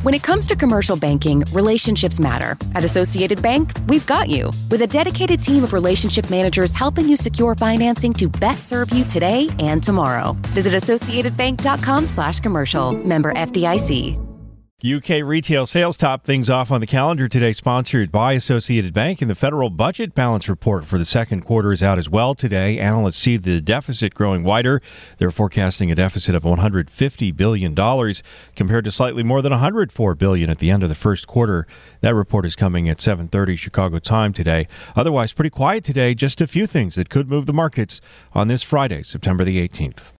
When it comes to commercial banking, relationships matter. At Associated Bank, we've got you. With a dedicated team of relationship managers helping you secure financing to best serve you today and tomorrow. Visit associatedbank.com/commercial. Member FDIC. UK retail sales top things off on the calendar today, sponsored by Associated Bank. And the federal budget balance report for the second quarter is out as well today. Analysts see the deficit growing wider. They're forecasting a deficit of $150 billion compared to slightly more than $104 billion at the end of the first quarter. That report is coming at 7:30 Chicago time today. Otherwise, pretty quiet today. Just a few things that could move the markets on this Friday, September the 18th.